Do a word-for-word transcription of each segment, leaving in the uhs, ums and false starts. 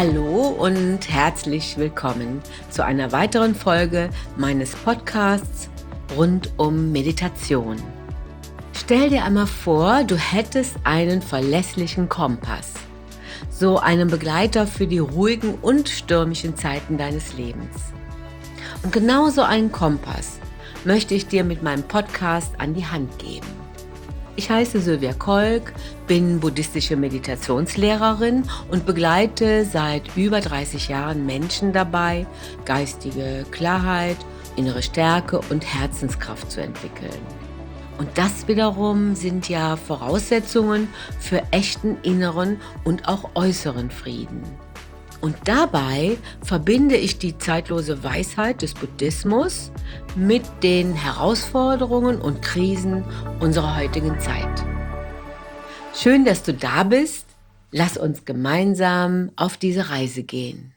Hallo und herzlich willkommen zu einer weiteren Folge meines Podcasts rund um Meditation. Stell dir einmal vor, du hättest einen verlässlichen Kompass, so einen Begleiter für die ruhigen und stürmischen Zeiten deines Lebens. Und genau so einen Kompass möchte ich dir mit meinem Podcast an die Hand geben. Ich heiße Sylvia Kolk, bin buddhistische Meditationslehrerin und begleite seit über dreißig Jahren Menschen dabei, geistige Klarheit, innere Stärke und Herzenskraft zu entwickeln. Und das wiederum sind ja Voraussetzungen für echten inneren und auch äußeren Frieden. Und dabei verbinde ich die zeitlose Weisheit des Buddhismus mit den Herausforderungen und Krisen unserer heutigen Zeit. Schön, dass du da bist. Lass uns gemeinsam auf diese Reise gehen.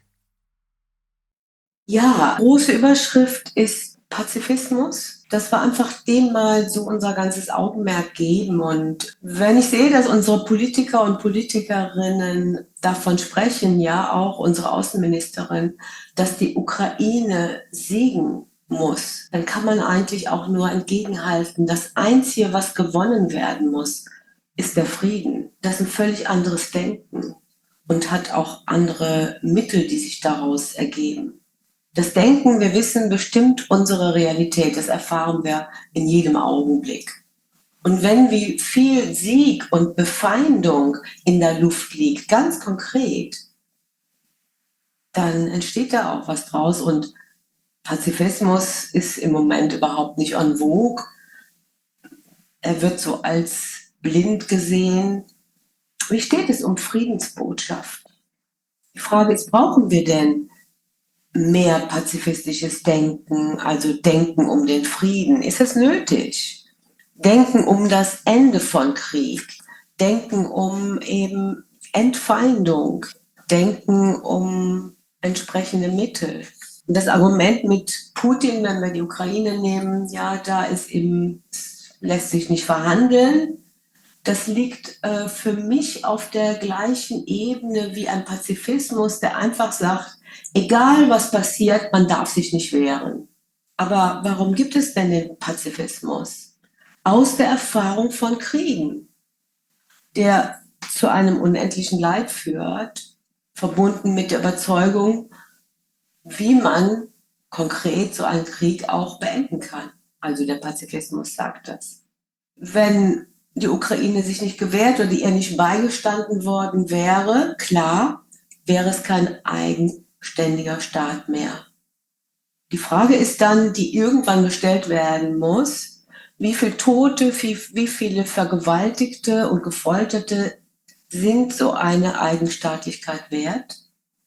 Ja, große Überschrift ist Pazifismus. Dass wir einfach dem mal so unser ganzes Augenmerk geben. Und wenn ich sehe, dass unsere Politiker und Politikerinnen davon sprechen, ja auch unsere Außenministerin, dass die Ukraine siegen muss, dann kann man eigentlich auch nur entgegenhalten. Das Einzige, was gewonnen werden muss, ist der Frieden. Das ist ein völlig anderes Denken und hat auch andere Mittel, die sich daraus ergeben. Das Denken, wir wissen, bestimmt unsere Realität. Das erfahren wir in jedem Augenblick. Und wenn wie viel Sieg und Befeindung in der Luft liegt, ganz konkret, dann entsteht da auch was draus. Und Pazifismus ist im Moment überhaupt nicht en vogue. Er wird so als blind gesehen. Wie steht es um Friedensbotschaft? Die Frage ist, brauchen wir denn mehr pazifistisches Denken, also Denken um den Frieden? Ist es nötig? Denken um das Ende von Krieg, Denken um eben Entfeindung, Denken um entsprechende Mittel. Und das Argument mit Putin, wenn wir die Ukraine nehmen, ja, da ist eben, lässt sich nicht verhandeln. Das liegt äh, für mich auf der gleichen Ebene wie ein Pazifismus, der einfach sagt, egal was passiert, man darf sich nicht wehren. Aber warum gibt es denn den Pazifismus? Aus der Erfahrung von Kriegen, der zu einem unendlichen Leid führt, verbunden mit der Überzeugung, wie man konkret so einen Krieg auch beenden kann. Also der Pazifismus sagt das. Wenn die Ukraine sich nicht gewehrt oder ihr nicht beigestanden worden wäre, klar, wäre es kein eigenständiger Staat mehr. Die Frage ist dann, die irgendwann gestellt werden muss, wie viele Tote, wie, wie viele Vergewaltigte und Gefolterte sind so eine Eigenstaatlichkeit wert?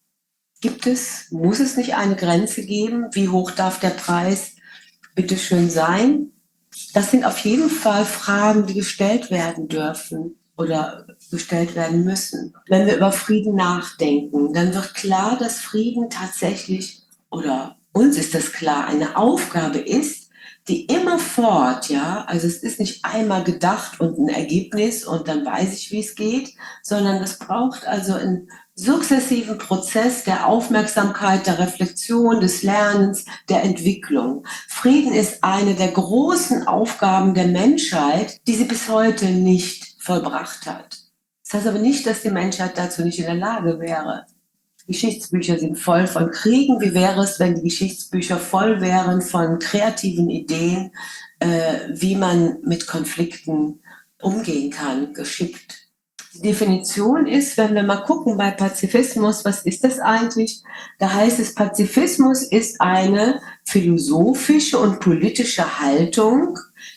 Gibt es, muss es nicht eine Grenze geben? Wie hoch darf der Preis bitte schön sein? Das sind auf jeden Fall Fragen, die gestellt werden dürfen oder gestellt werden müssen. Wenn wir über Frieden nachdenken, dann wird klar, dass Frieden tatsächlich, oder uns ist das klar, eine Aufgabe ist, die immerfort, ja, also es ist nicht einmal gedacht und ein Ergebnis und dann weiß ich, wie es geht, sondern es braucht also einen sukzessiven Prozess der Aufmerksamkeit, der Reflexion, des Lernens, der Entwicklung. Frieden ist eine der großen Aufgaben der Menschheit, die sie bis heute nicht vollbracht hat. Das heißt aber nicht, dass die Menschheit dazu nicht in der Lage wäre. Geschichtsbücher sind voll von Kriegen. Wie wäre es, wenn die Geschichtsbücher voll wären von kreativen Ideen, äh, wie man mit Konflikten umgehen kann, geschickt? Die Definition ist, wenn wir mal gucken bei Pazifismus, was ist das eigentlich? Da heißt es, Pazifismus ist eine philosophische und politische Haltung,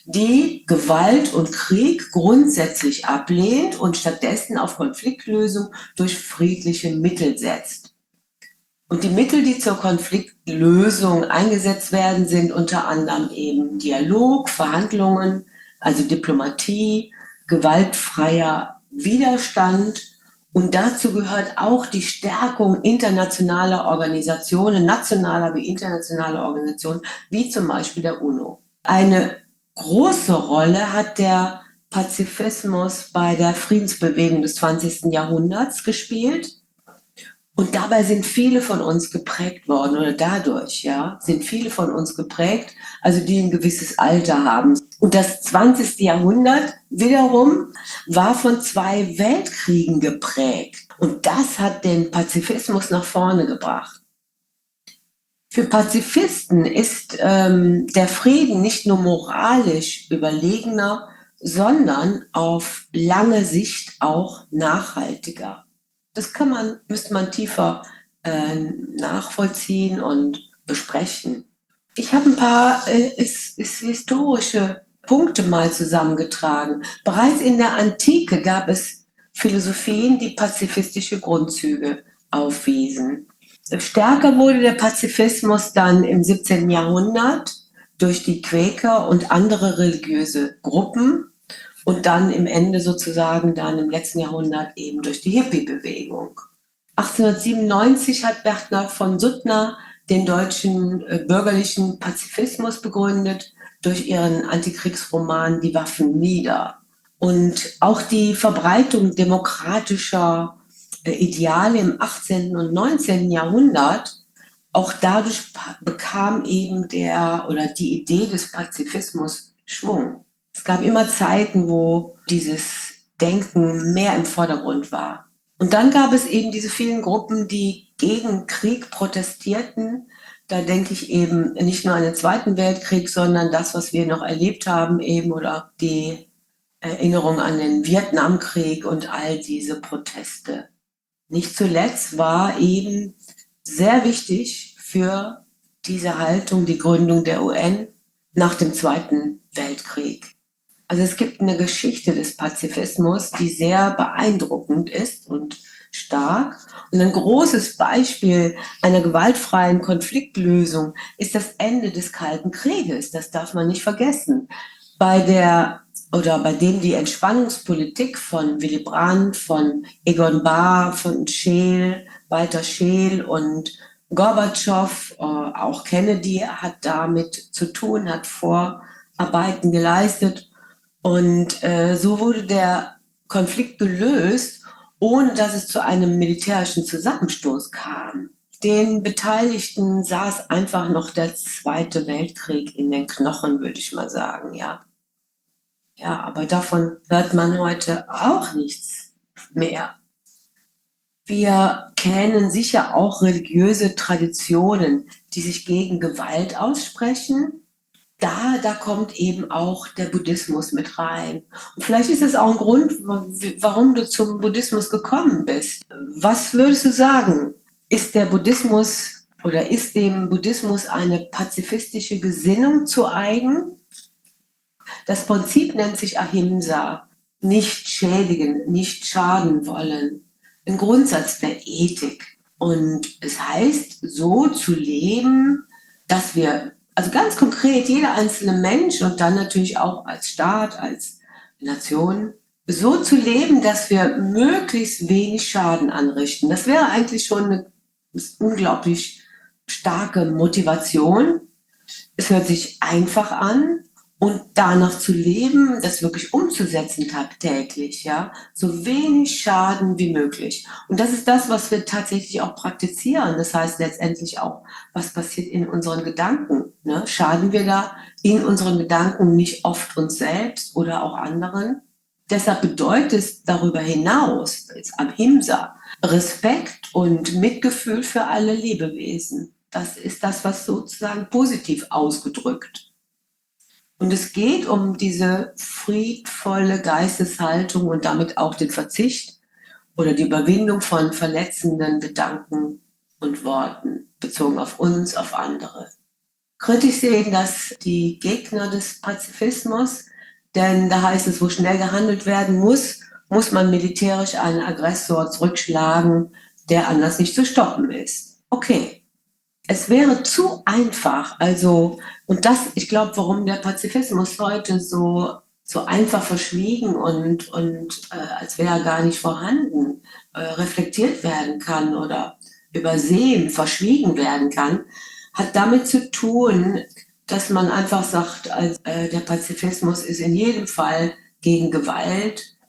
die Gewalt und Krieg grundsätzlich ablehnt und stattdessen auf Konfliktlösung durch friedliche Mittel setzt. Und die Mittel, die zur Konfliktlösung eingesetzt werden, sind unter anderem eben Dialog, Verhandlungen, also Diplomatie, gewaltfreier Widerstand, und dazu gehört auch die Stärkung internationaler Organisationen, nationaler wie internationaler Organisationen, wie zum Beispiel der UNO. Eine große Rolle hat der Pazifismus bei der Friedensbewegung des zwanzigsten Jahrhunderts gespielt Und dabei sind viele von uns geprägt worden, oder dadurch, ja, sind viele von uns geprägt, also die ein gewisses Alter haben. Und das zwanzigste. Jahrhundert wiederum war von zwei Weltkriegen geprägt. Und das hat den Pazifismus nach vorne gebracht. Für Pazifisten ist ähm, der Frieden nicht nur moralisch überlegener, sondern auf lange Sicht auch nachhaltiger. Das kann man, müsste man tiefer äh, nachvollziehen und besprechen. Ich habe ein paar äh, ist, ist historische Punkte mal zusammengetragen. Bereits in der Antike gab es Philosophien, die pazifistische Grundzüge aufwiesen. Stärker wurde der Pazifismus dann im siebzehnten. Jahrhundert durch die Quäker und andere religiöse Gruppen und dann im Ende sozusagen dann im letzten Jahrhundert eben durch die Hippie-Bewegung. achtzehnhundertsiebenundneunzig hat Berthold von Suttner den deutschen äh, bürgerlichen Pazifismus begründet durch ihren Antikriegsroman Die Waffen nieder. Und auch die Verbreitung demokratischer äh, Ideale im achtzehnten und neunzehnten. Jahrhundert, auch dadurch bekam eben der oder die Idee des Pazifismus Schwung. Es gab immer Zeiten, wo dieses Denken mehr im Vordergrund war. Und dann gab es eben diese vielen Gruppen, die gegen Krieg protestierten. Da denke ich eben nicht nur an den Zweiten Weltkrieg, sondern das, was wir noch erlebt haben eben oder die Erinnerung an den Vietnamkrieg und all diese Proteste. Nicht zuletzt war eben sehr wichtig für diese Haltung die Gründung der U N nach dem Zweiten Weltkrieg. Also es gibt eine Geschichte des Pazifismus, die sehr beeindruckend ist und stark. Und ein großes Beispiel einer gewaltfreien Konfliktlösung ist das Ende des Kalten Krieges. Das darf man nicht vergessen. Bei der oder bei dem die Entspannungspolitik von Willy Brandt, von Egon Bahr, von Scheel, Walter Scheel und Gorbatschow, äh, auch Kennedy hat damit zu tun, hat Vorarbeiten geleistet. Und äh, so wurde der Konflikt gelöst, ohne dass es zu einem militärischen Zusammenstoß kam. Den Beteiligten saß einfach noch der Zweite Weltkrieg in den Knochen, würde ich mal sagen, ja. Ja, aber davon hört man heute auch nichts mehr. Wir kennen sicher auch religiöse Traditionen, die sich gegen Gewalt aussprechen. Da, da kommt eben auch der Buddhismus mit rein. Und vielleicht ist es auch ein Grund, warum du zum Buddhismus gekommen bist. Was würdest du sagen? Ist der Buddhismus oder ist dem Buddhismus eine pazifistische Gesinnung zu eigen? Das Prinzip nennt sich Ahimsa, nicht schädigen, nicht schaden wollen. Ein Grundsatz der Ethik. Und es heißt, so zu leben, dass wir, also ganz konkret, jeder einzelne Mensch und dann natürlich auch als Staat, als Nation, so zu leben, dass wir möglichst wenig Schaden anrichten. Das wäre eigentlich schon eine unglaublich starke Motivation. Es hört sich einfach an. Und danach zu leben, das wirklich umzusetzen tagtäglich, ja, so wenig Schaden wie möglich. Und das ist das, was wir tatsächlich auch praktizieren. Das heißt letztendlich auch, was passiert in unseren Gedanken. Ne? Schaden wir da in unseren Gedanken nicht oft uns selbst oder auch anderen? Deshalb bedeutet es darüber hinaus, jetzt Ahimsa, Respekt und Mitgefühl für alle Lebewesen. Das ist das, was sozusagen positiv ausgedrückt. Und es geht um diese friedvolle Geisteshaltung und damit auch den Verzicht oder die Überwindung von verletzenden Gedanken und Worten bezogen auf uns, auf andere. Kritisch sehen das die Gegner des Pazifismus, denn da heißt es, wo schnell gehandelt werden muss, muss man militärisch einen Aggressor zurückschlagen, der anders nicht zu stoppen ist. Okay. Es wäre zu einfach, also, und das, ich glaube, warum der Pazifismus heute so, so einfach verschwiegen und, und äh, als wäre er gar nicht vorhanden, äh, reflektiert werden kann oder übersehen, verschwiegen werden kann, hat damit zu tun, dass man einfach sagt, also, äh, der Pazifismus ist in jedem Fall gegen Gewalt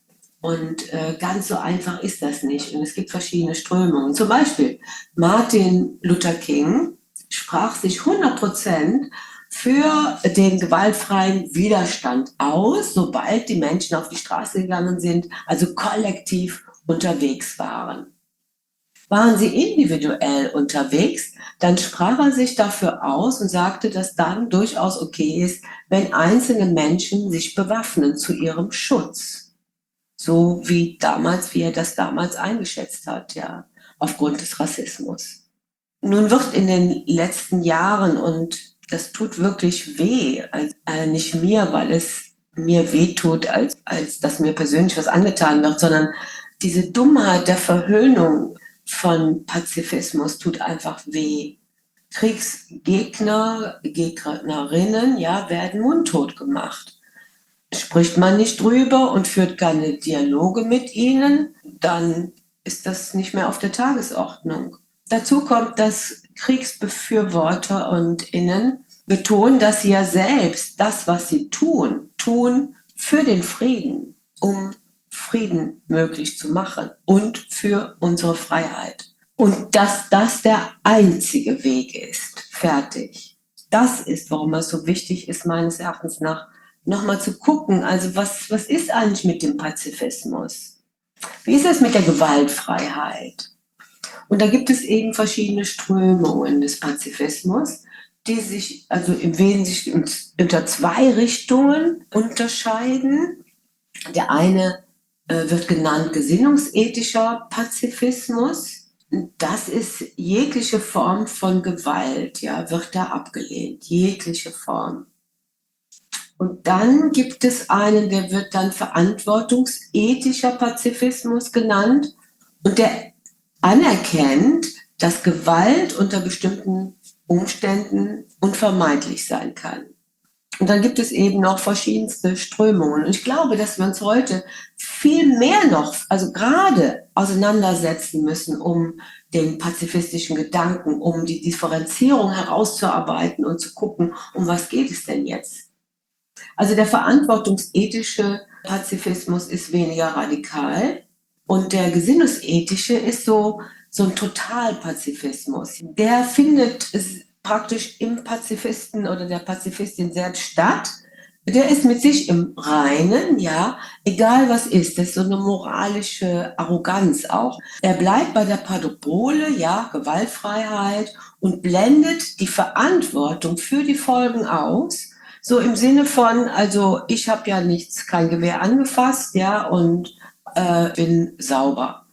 Und äh, ganz so einfach ist das nicht. Und es gibt verschiedene Strömungen. Zum Beispiel Martin Luther King sprach sich hundert Prozent für den gewaltfreien Widerstand aus, sobald die Menschen auf die Straße gegangen sind, also kollektiv unterwegs waren. Waren sie individuell unterwegs, dann sprach er sich dafür aus und sagte, dass dann durchaus okay ist, wenn einzelne Menschen sich bewaffnen zu ihrem Schutz. So wie damals, wie er das damals eingeschätzt hat, ja, aufgrund des Rassismus. Nun wird in den letzten Jahren, und das tut wirklich weh, also, äh, nicht mir, weil es mir weh tut, als, als dass mir persönlich was angetan wird, sondern diese Dummheit der Verhöhnung von Pazifismus tut einfach weh. Kriegsgegner, Gegnerinnen, ja, werden mundtot gemacht. Spricht man nicht drüber und führt keine Dialoge mit ihnen, dann ist das nicht mehr auf der Tagesordnung. Dazu kommt, dass Kriegsbefürworter und Innen betonen, dass sie ja selbst das, was sie tun, tun für den Frieden, um Frieden möglich zu machen und für unsere Freiheit. Und dass das der einzige Weg ist. Fertig. Das ist, warum es so wichtig ist, meines Erachtens nach, nochmal zu gucken, also was, was ist eigentlich mit dem Pazifismus? Wie ist es mit der Gewaltfreiheit? Und da gibt es eben verschiedene Strömungen des Pazifismus, die sich also im Wesentlichen unter zwei Richtungen unterscheiden. Der eine äh, wird genannt gesinnungsethischer Pazifismus. Das ist jegliche Form von Gewalt, ja, wird da abgelehnt, jegliche Form. Und dann gibt es einen, der wird dann verantwortungsethischer Pazifismus genannt und der anerkennt, dass Gewalt unter bestimmten Umständen unvermeidlich sein kann. Und dann gibt es eben noch verschiedenste Strömungen. Und ich glaube, dass wir uns heute viel mehr noch, also gerade auseinandersetzen müssen, um den pazifistischen Gedanken, um die Differenzierung herauszuarbeiten und zu gucken, um was geht es denn jetzt? Also der verantwortungsethische Pazifismus ist weniger radikal und der gesinnungsethische ist so, so ein Totalpazifismus. Der findet praktisch im Pazifisten oder der Pazifistin selbst statt. Der ist mit sich im Reinen, ja, egal was ist. Das ist so eine moralische Arroganz auch. Er bleibt bei der Parole, ja, Gewaltfreiheit und blendet die Verantwortung für die Folgen aus. So im Sinne von, also ich habe ja nichts, kein Gewehr angefasst, ja, und äh, bin sauber.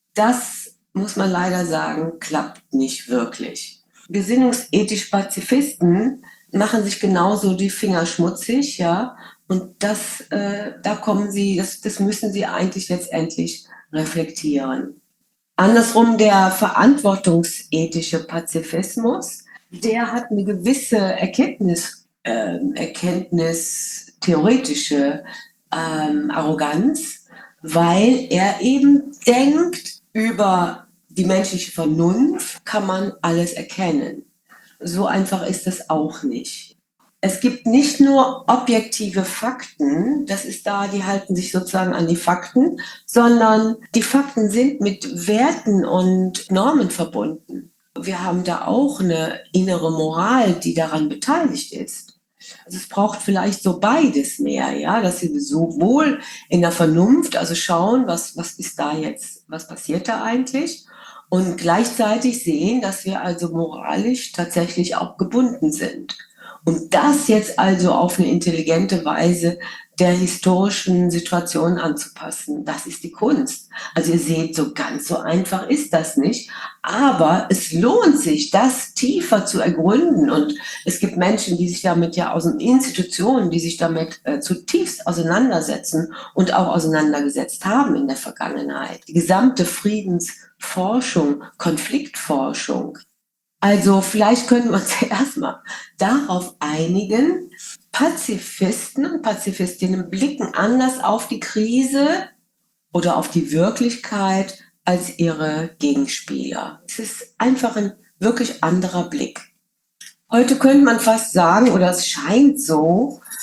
Das muss man leider sagen, klappt nicht wirklich. Gesinnungsethisch Pazifisten machen sich genauso die Finger schmutzig, ja, und das, äh, da kommen sie, das, das müssen sie eigentlich letztendlich reflektieren. Andersrum der verantwortungsethische Pazifismus, der hat eine gewisse Erkenntnis Ähm, Erkenntnis, theoretische ähm, Arroganz, weil er eben denkt, über die menschliche Vernunft kann man alles erkennen. So einfach ist es auch nicht. Es gibt nicht nur objektive Fakten, das ist da, die halten sich sozusagen an die Fakten, sondern die Fakten sind mit Werten und Normen verbunden. Wir haben da auch eine innere Moral, die daran beteiligt ist. Also es braucht vielleicht so beides mehr, ja, dass sie sowohl in der Vernunft, also schauen, was, was ist da jetzt, was passiert da eigentlich, und gleichzeitig sehen, dass wir also moralisch tatsächlich auch gebunden sind. Und das jetzt also auf eine intelligente Weise der historischen Situation anzupassen, das ist die Kunst. Also ihr seht, so ganz so einfach ist das nicht, aber es lohnt sich, das tiefer zu ergründen, und es gibt Menschen, die sich damit ja aus den Institutionen, die sich damit äh, zutiefst auseinandersetzen und auch auseinandergesetzt haben in der Vergangenheit. Die gesamte Friedensforschung, Konfliktforschung. Also vielleicht können wir uns erstmal darauf einigen, Pazifisten und Pazifistinnen blicken anders auf die Krise oder auf die Wirklichkeit als ihre Gegenspieler. Es ist einfach ein wirklich anderer Blick. Heute könnte man fast sagen, oder es scheint so,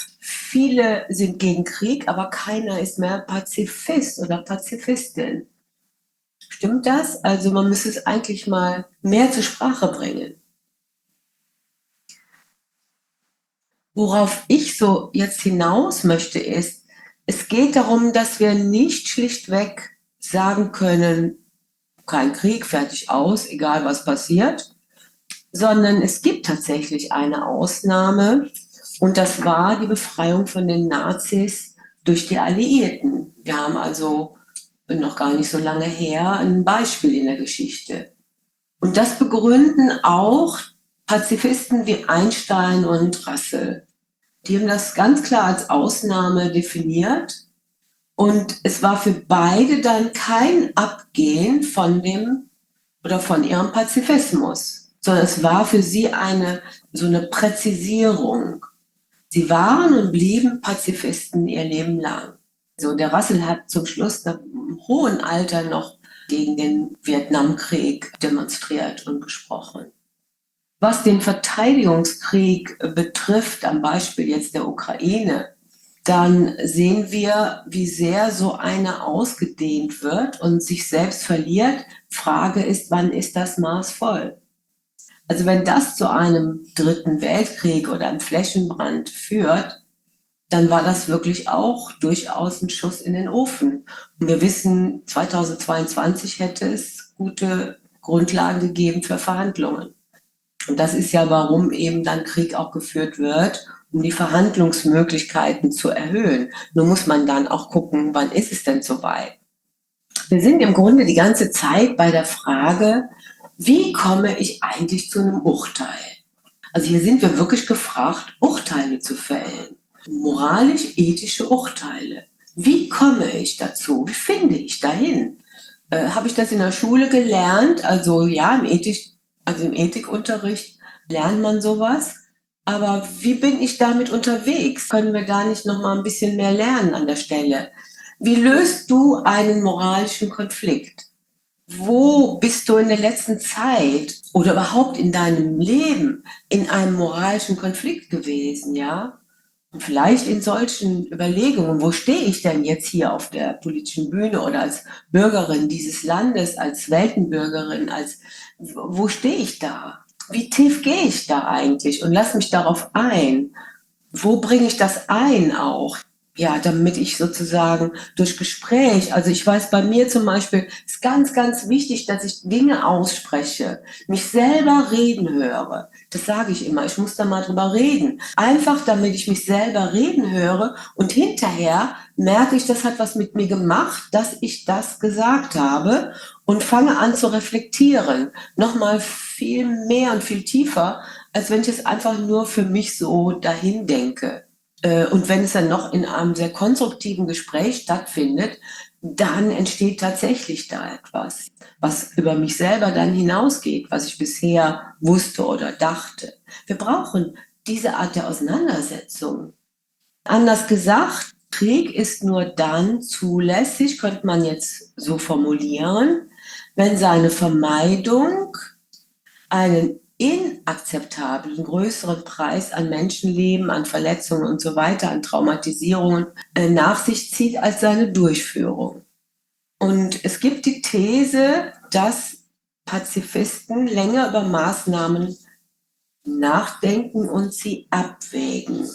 viele sind gegen Krieg, aber keiner ist mehr Pazifist oder Pazifistin. Stimmt das? Also man müsste es eigentlich mal mehr zur Sprache bringen. Worauf ich so jetzt hinaus möchte, ist, es geht darum, dass wir nicht schlichtweg sagen können, kein Krieg, fertig aus, egal was passiert, sondern es gibt tatsächlich eine Ausnahme und das war die Befreiung von den Nazis durch die Alliierten. Wir haben also noch gar nicht so lange her ein Beispiel in der Geschichte. Und das begründen auch Pazifisten wie Einstein und Russell. Die haben das ganz klar als Ausnahme definiert und es war für beide dann kein Abgehen von dem oder von ihrem Pazifismus, sondern es war für sie eine so eine Präzisierung. Sie waren und blieben Pazifisten ihr Leben lang. So, der Russell hat zum Schluss nach einem hohen Alter noch gegen den Vietnamkrieg demonstriert und gesprochen. Was den Verteidigungskrieg betrifft, am Beispiel jetzt der Ukraine, dann sehen wir, wie sehr so eine ausgedehnt wird und sich selbst verliert. Frage ist, wann ist das Maß voll? Also wenn das zu einem dritten Weltkrieg oder einem Flächenbrand führt, dann war das wirklich auch durchaus ein Schuss in den Ofen. Und wir wissen, zweitausendzweiundzwanzig hätte es gute Grundlagen gegeben für Verhandlungen. Und das ist ja, warum eben dann Krieg auch geführt wird, um die Verhandlungsmöglichkeiten zu erhöhen. Nur muss man dann auch gucken, wann ist es denn soweit? Wir sind im Grunde die ganze Zeit bei der Frage, wie komme ich eigentlich zu einem Urteil? Also hier sind wir wirklich gefragt, Urteile zu fällen. Moralisch-ethische Urteile. Wie komme ich dazu? Wie finde ich dahin? Äh, Habe ich das in der Schule gelernt? Also ja, im Ethik, also im Ethikunterricht lernt man sowas. Aber wie bin ich damit unterwegs? Können wir da nicht noch mal ein bisschen mehr lernen an der Stelle? Wie löst du einen moralischen Konflikt? Wo bist du in der letzten Zeit oder überhaupt in deinem Leben in einem moralischen Konflikt gewesen, ja? Und vielleicht in solchen Überlegungen, wo stehe ich denn jetzt hier auf der politischen Bühne oder als Bürgerin dieses Landes, als Weltenbürgerin, als, wo stehe ich da? Wie tief gehe ich da eigentlich? Und lass mich darauf ein. Wo bringe ich das ein auch? Ja, damit ich sozusagen durch Gespräch, also ich weiß, bei mir zum Beispiel ist ganz, ganz wichtig, dass ich Dinge ausspreche, mich selber reden höre. Das sage ich immer, ich muss da mal drüber reden. Einfach, damit ich mich selber reden höre und hinterher merke ich, das hat was mit mir gemacht, dass ich das gesagt habe und fange an zu reflektieren. Nochmal viel mehr und viel tiefer, als wenn ich es einfach nur für mich so dahin denke. Und wenn es dann noch in einem sehr konstruktiven Gespräch stattfindet, dann entsteht tatsächlich da etwas, was über mich selber dann hinausgeht, was ich bisher wusste oder dachte. Wir brauchen diese Art der Auseinandersetzung. Anders gesagt, Krieg ist nur dann zulässig, könnte man jetzt so formulieren, wenn seine Vermeidung einen inakzeptablen größeren Preis an Menschenleben, an Verletzungen und so weiter, an Traumatisierungen äh, nach sich zieht als seine Durchführung. Und es gibt die These, dass Pazifisten länger über Maßnahmen nachdenken und sie abwägen.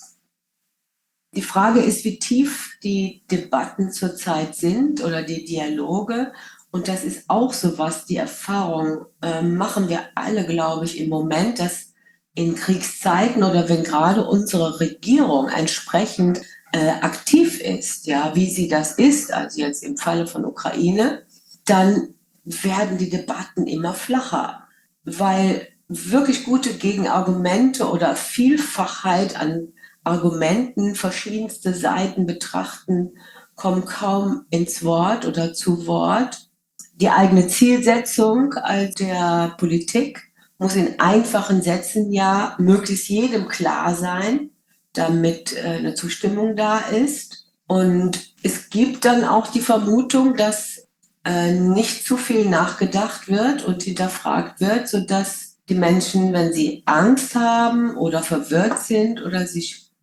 Die Frage ist, wie tief die Debatten zurzeit sind oder die Dialoge. Und das ist auch so was, die Erfahrung äh, machen wir alle, glaube ich, im Moment, dass in Kriegszeiten oder wenn gerade unsere Regierung entsprechend äh, aktiv ist, ja, wie sie das ist, also jetzt im Falle von Ukraine, dann werden die Debatten immer flacher, weil wirklich gute Gegenargumente oder Vielfachheit an Argumenten, verschiedenste Seiten betrachten, kommen kaum ins Wort oder zu Wort. Die eigene Zielsetzung der Politik muss in einfachen Sätzen ja möglichst jedem klar sein, damit eine Zustimmung da ist. Und es gibt dann auch die Vermutung, dass nicht zu viel nachgedacht wird und hinterfragt wird, sodass die Menschen, wenn sie Angst haben oder verwirrt sind oder sich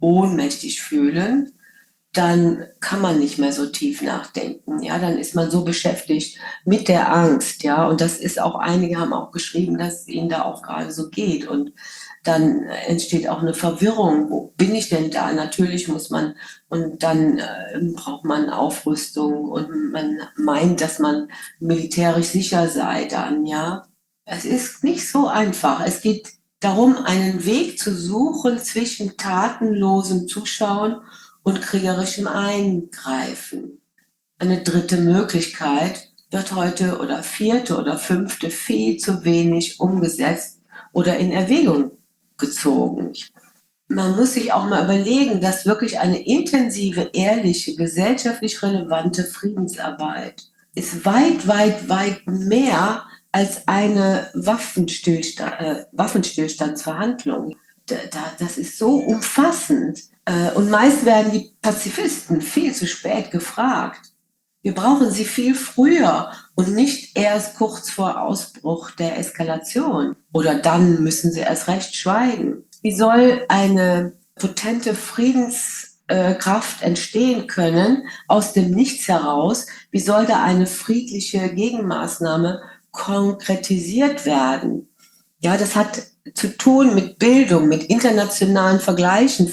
ohnmächtig fühlen, dann kann man nicht mehr so tief nachdenken. Ja, dann ist man so beschäftigt mit der Angst. Ja, und das ist auch, einige haben auch geschrieben, dass es ihnen da auch gerade so geht. Und dann entsteht auch eine Verwirrung. Wo bin ich denn da? Natürlich muss man, und dann äh, braucht man Aufrüstung und man meint, dass man militärisch sicher sei dann. Ja, es ist nicht so einfach. Es geht darum, einen Weg zu suchen zwischen tatenlosem Zuschauen und kriegerischem Eingreifen. Eine dritte Möglichkeit wird heute oder vierte oder fünfte viel zu wenig umgesetzt oder in Erwägung gezogen. Man muss sich auch mal überlegen, dass wirklich eine intensive, ehrliche, gesellschaftlich relevante Friedensarbeit ist weit, weit, weit mehr als eine Waffenstillstand, äh, Waffenstillstandsverhandlung. Da, da, das ist so umfassend. Äh, und meist werden die Pazifisten viel zu spät gefragt. Wir brauchen sie viel früher und nicht erst kurz vor Ausbruch der Eskalation. Oder dann müssen sie erst recht schweigen. Wie soll eine potente Friedenskraft entstehen können aus dem Nichts heraus? Wie soll da eine friedliche Gegenmaßnahme konkretisiert werden? Ja, das hat zu tun mit Bildung, mit internationalen Vergleichen,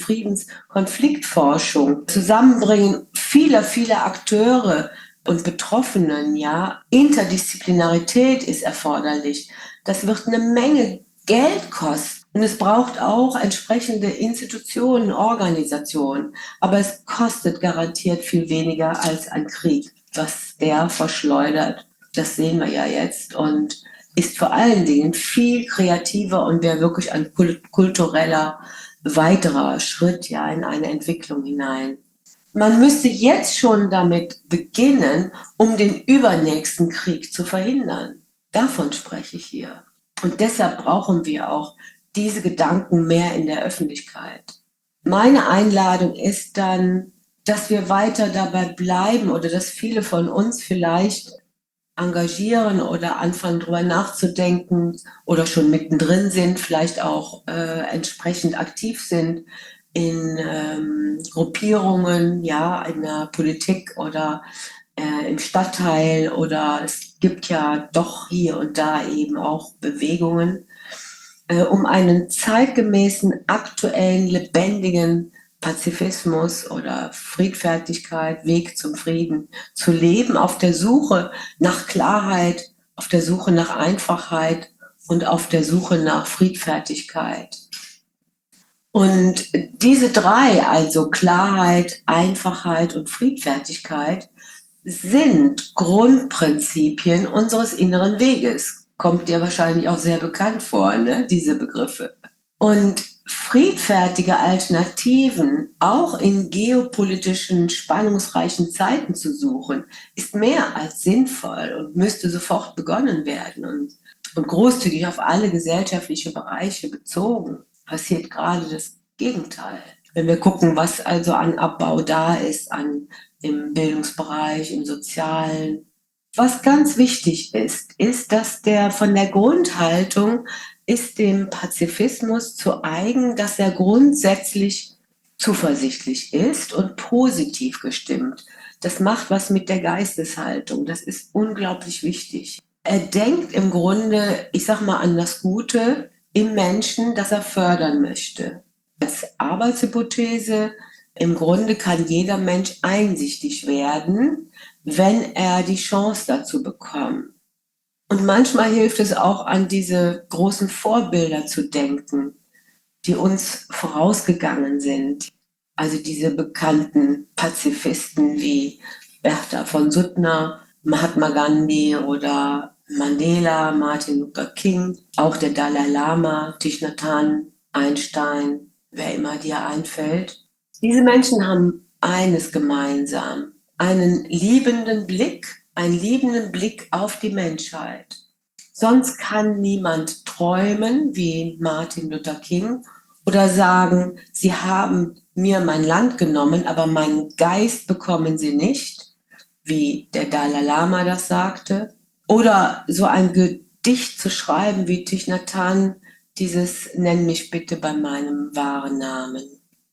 Friedenskonfliktforschung, Zusammenbringen vieler, vieler Akteure und Betroffenen, ja. Interdisziplinarität ist erforderlich. Das wird eine Menge Geld kosten. Und es braucht auch entsprechende Institutionen, Organisationen. Aber es kostet garantiert viel weniger als ein Krieg, was der verschleudert. Das sehen wir ja jetzt. Und ist vor allen Dingen viel kreativer und wäre wirklich ein kultureller weiterer Schritt, ja, in eine Entwicklung hinein. Man müsste jetzt schon damit beginnen, um den übernächsten Krieg zu verhindern. Davon spreche ich hier. Und deshalb brauchen wir auch diese Gedanken mehr in der Öffentlichkeit. Meine Einladung ist dann, dass wir weiter dabei bleiben oder dass viele von uns vielleicht engagieren oder anfangen drüber nachzudenken oder schon mittendrin sind, vielleicht auch äh, entsprechend aktiv sind in ähm, Gruppierungen, ja, in der Politik oder äh, im Stadtteil, oder es gibt ja doch hier und da eben auch Bewegungen, äh, um einen zeitgemäßen, aktuellen, lebendigen Pazifismus oder Friedfertigkeit, Weg zum Frieden zu leben, auf der Suche nach Klarheit, auf der Suche nach Einfachheit und auf der Suche nach Friedfertigkeit. Und diese drei, also Klarheit, Einfachheit und Friedfertigkeit, sind Grundprinzipien unseres inneren Weges. Kommt dir wahrscheinlich auch sehr bekannt vor, ne, diese Begriffe. Und friedfertige Alternativen auch in geopolitischen, spannungsreichen Zeiten zu suchen, ist mehr als sinnvoll und müsste sofort begonnen werden und, und großzügig auf alle gesellschaftlichen Bereiche bezogen. Passiert gerade das Gegenteil. Wenn wir gucken, was also an Abbau da ist, an, im Bildungsbereich, im Sozialen. Was ganz wichtig ist, ist, dass der von der Grundhaltung ist dem Pazifismus zu eigen, dass er grundsätzlich zuversichtlich ist und positiv gestimmt. Das macht was mit der Geisteshaltung. Das ist unglaublich wichtig. Er denkt im Grunde, ich sag mal, an das Gute im Menschen, das er fördern möchte. Als Arbeitshypothese, im Grunde kann jeder Mensch einsichtig werden, wenn er die Chance dazu bekommt. Und manchmal hilft es auch, an diese großen Vorbilder zu denken, die uns vorausgegangen sind. Also diese bekannten Pazifisten wie Bertha von Suttner, Mahatma Gandhi oder Mandela, Martin Luther King, auch der Dalai Lama, Thich Nhat Hanh, Einstein, wer immer dir einfällt. Diese Menschen haben eines gemeinsam, einen liebenden Blick, einen liebenden Blick auf die Menschheit. Sonst kann niemand träumen wie Martin Luther King oder sagen, sie haben mir mein Land genommen, aber meinen Geist bekommen sie nicht, wie der Dalai Lama das sagte. Oder so ein Gedicht zu schreiben wie Thich Nhat Hanh, dieses Nenn mich bitte bei meinem wahren Namen.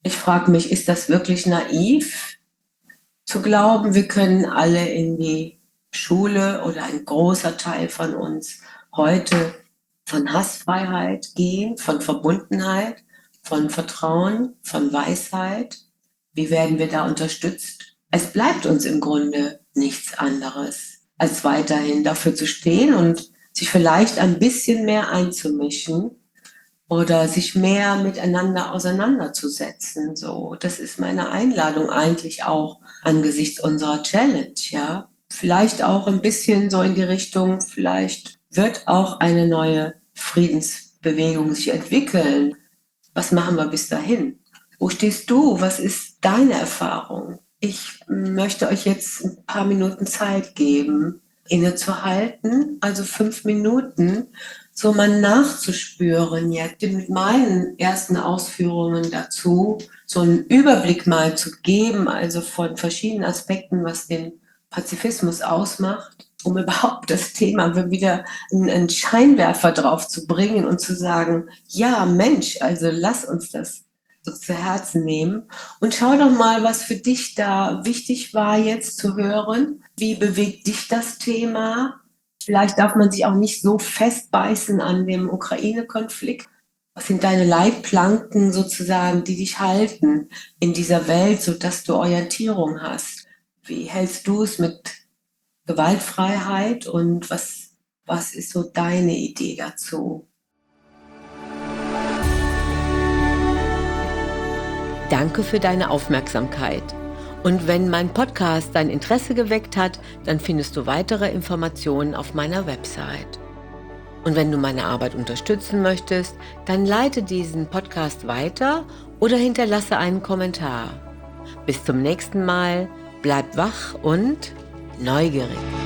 Ich frage mich, ist das wirklich naiv zu glauben, wir können alle in die Schule oder ein großer Teil von uns heute von Hassfreiheit gehen, von Verbundenheit, von Vertrauen, von Weisheit? Wie werden wir da unterstützt? Es bleibt uns im Grunde nichts anderes, als weiterhin dafür zu stehen und sich vielleicht ein bisschen mehr einzumischen oder sich mehr miteinander auseinanderzusetzen. So, das ist meine Einladung eigentlich auch angesichts unserer Challenge, ja. Vielleicht auch ein bisschen so in die Richtung, vielleicht wird auch eine neue Friedensbewegung sich entwickeln. Was machen wir bis dahin? Wo stehst du? Was ist deine Erfahrung? Ich möchte euch jetzt ein paar Minuten Zeit geben, innezuhalten, also fünf Minuten, so mal nachzuspüren jetzt mit meinen ersten Ausführungen dazu, so einen Überblick mal zu geben, also von verschiedenen Aspekten, was den Pazifismus ausmacht, um überhaupt das Thema wieder einen Scheinwerfer drauf zu bringen und zu sagen, ja Mensch, also lass uns das so zu Herzen nehmen und schau doch mal, was für dich da wichtig war jetzt zu hören. Wie bewegt dich das Thema? Vielleicht darf man sich auch nicht so festbeißen an dem Ukraine-Konflikt. Was sind deine Leitplanken sozusagen, die dich halten in dieser Welt, sodass du Orientierung hast? Wie hältst du es mit Gewaltfreiheit und was, was ist so deine Idee dazu? Danke für deine Aufmerksamkeit. Und wenn mein Podcast dein Interesse geweckt hat, dann findest du weitere Informationen auf meiner Website. Und wenn du meine Arbeit unterstützen möchtest, dann leite diesen Podcast weiter oder hinterlasse einen Kommentar. Bis zum nächsten Mal, bleib wach und neugierig.